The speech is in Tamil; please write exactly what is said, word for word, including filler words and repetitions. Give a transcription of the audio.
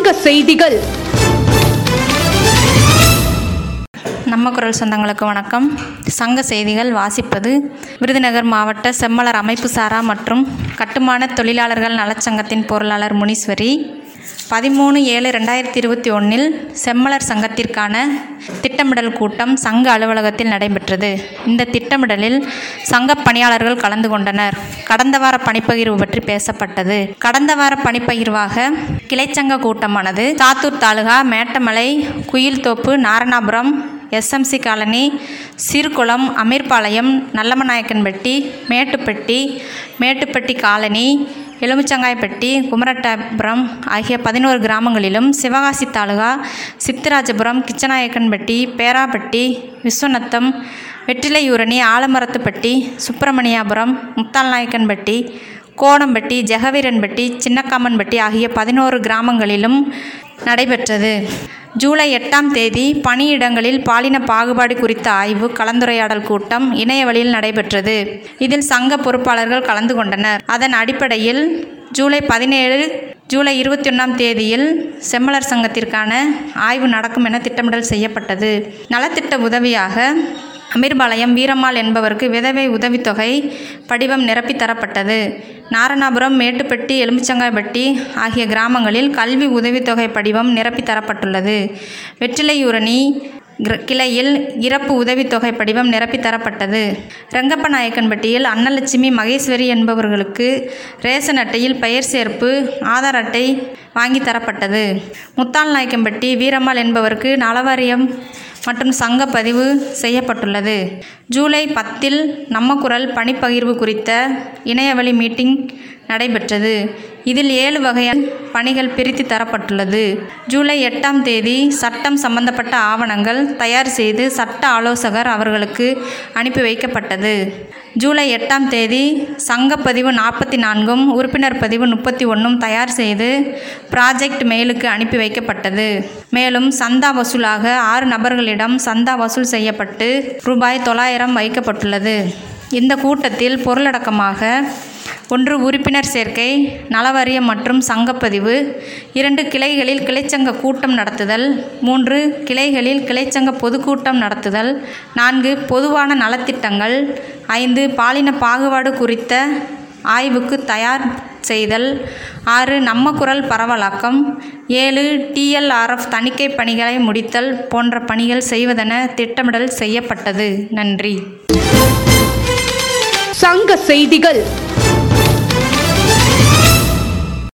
சங்க செய்திகள். நம்ம குரல் சொந்தங்களுக்கு வணக்கம். சங்க செய்திகள் வாசிப்பது விருதுநகர் மாவட்ட செம்மலர் அமைப்பு சாரா மற்றும் கட்டுமான தொழிலாளர்கள் நலச்சங்கத்தின் பொருளாளர் முனீஸ்வரி. பதிமூணு ஏழு ரெண்டாயிரத்தி இருபத்தி ஒன்றில் செம்மலர் சங்கத்திற்கான திட்டமிடல் கூட்டம் சங்க அலுவலகத்தில் நடைபெற்றது. இந்த திட்டமிடலில் சங்க பணியாளர்கள் கலந்து கொண்டனர். கடந்த வார பணிப்பகிர்வு பற்றி பேசப்பட்டது. கடந்த வார பணிப்பகிர்வாக கிளைச்சங்க கூட்டமானது Sattur taluka Mettamalai, Kuyilthoppu, Naranapuram, S M C colony, Seerkulam, Ameerpalayam, Nallamanayakkanpatti, Mettupatti, Mettupatti colony, Elumichangaipatti, Kumarattapuram ஆகிய பதினோரு கிராமங்களிலும், சிவகாசி தாலுகா சித்திராஜபுரம், கிச்சநாயக்கன்பட்டி, பேராப்பட்டி, விஸ்வநத்தம், வெற்றிலையூரணி, ஆலமரத்துப்பட்டி, சுப்பிரமணியாபுரம், முத்தால்நாயக்கன்பட்டி, கோடம்பட்டி, ஜெகவீரன்பட்டி, சின்னக்காமன்பட்டி ஆகிய பதினோரு கிராமங்களிலும் நடைபெற்றது. ஜூலை எட்டாம் தேதி பணியிடங்களில் பாலின பாகுபாடு குறித்த ஆய்வு கலந்துரையாடல் கூட்டம் இணையவழியில் நடைபெற்றது. இதில் சங்க பொறுப்பாளர்கள் கலந்து கொண்டனர். அதன் அடிப்படையில் ஜூலை பதினேழு ஜூலை இருபத்தி ஒன்றாம் தேதியில் செம்மலர் சங்கத்திற்கான ஆய்வு நடக்கும் என திட்டமிடல் செய்யப்பட்டது. நலத்திட்ட உதவியாக அமீர்பாளையம் வீரம்மாள் என்பவருக்கு விதவை உதவித்தொகை படிவம் நிரப்பி தரப்பட்டது. நாரணாபுரம், மேட்டுப்பட்டி, எலுமிச்சங்காய்பட்டி ஆகிய கிராமங்களில் கல்வி உதவித்தொகை படிவம் நிரப்பி தரப்பட்டுள்ளது. வெற்றிலையூரணி கிளையில் இறப்பு உதவித்தொகை படிவம் நிரப்பி தரப்பட்டது. ரெங்கப்பநாயக்கன்பட்டியில் அன்னலட்சுமி, மகேஸ்வரி என்பவர்களுக்கு ரேஷன் அட்டையில் பெயர் சேர்ப்பு, ஆதார் அட்டை வாங்கி தரப்பட்டது. முத்தால்நாயக்கன்பட்டி வீரம்மாள் என்பவருக்கு நலவாரியம் மற்றும் சங்க பதிவு செய்யப்பட்டுள்ளது. ஜூலை பத்தில் நம்ம குரல் பணிப்பகிர்வு குறித்த இணையவழி மீட்டிங் நடைபெற்றது. இதில் ஏழு வகையான பணிகள் பிரித்து தரப்பட்டுள்ளது. ஜூலை எட்டாம் தேதி சட்டம் சம்பந்தப்பட்ட ஆவணங்கள் தயார் செய்து சட்ட ஆலோசகர் அவர்களுக்கு அனுப்பி வைக்கப்பட்டது. ஜூலை எட்டாம் தேதி சங்கப்பதிவு நாற்பத்தி நான்கும் உறுப்பினர் பதிவு முப்பத்தி ஒன்றும் தயார் செய்து ப்ராஜெக்ட் மெயிலுக்கு அனுப்பி வைக்கப்பட்டது. மேலும் சந்தா வசூலாக ஆறு நபர்களிடம் சந்தா வசூல் செய்யப்பட்டு ரூபாய் தொள்ளாயிரம் வைக்கப்பட்டுள்ளது. இந்த கூட்டத்தில் பொருளடக்கமாக ஒன்று உறுப்பினர் சேர்க்கை, நலவாரியம் மற்றும் சங்கப்பதிவு, இரண்டு கிளைகளில் கிளைச்சங்க கூட்டம் நடத்துதல், மூன்று கிளைகளில் கிளைச்சங்க பொதுக்கூட்டம் நடத்துதல், நான்கு பொதுவான நலத்திட்டங்கள், ஐந்து பாலின பாகுபாடு குறித்த ஆய்வுக்கு தயார் செய்தல், ஆறு நம்ம குரல் பரவலாக்கம், ஏழு டிஎல்ஆர்எஃப் தணிக்கை பணிகளை முடித்தல் போன்ற பணிகள் செய்வதென திட்டமிடல் செய்யப்பட்டது. நன்றி. சங்க செய்திகள்.